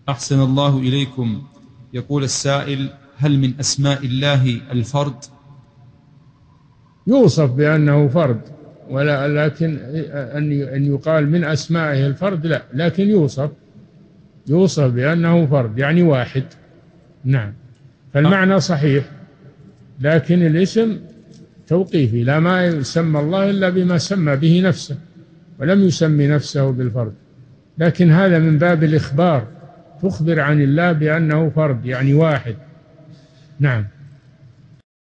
أحسن الله إليكم. يقول السائل: هل من أسماء الله الفرد؟ يوصف بأنه فرد، لكن أن يقال من أسمائه الفرد لا، لكن يوصف بأنه فرد يعني واحد. نعم، فالمعنى صحيح، لكن الاسم توقيفي، لا ما يسمى الله إلا بما سمى به نفسه، ولم يسمي نفسه بالفرد، لكن هذا من باب الإخبار، تخبر عن الله بأنه فرد يعني واحد. نعم.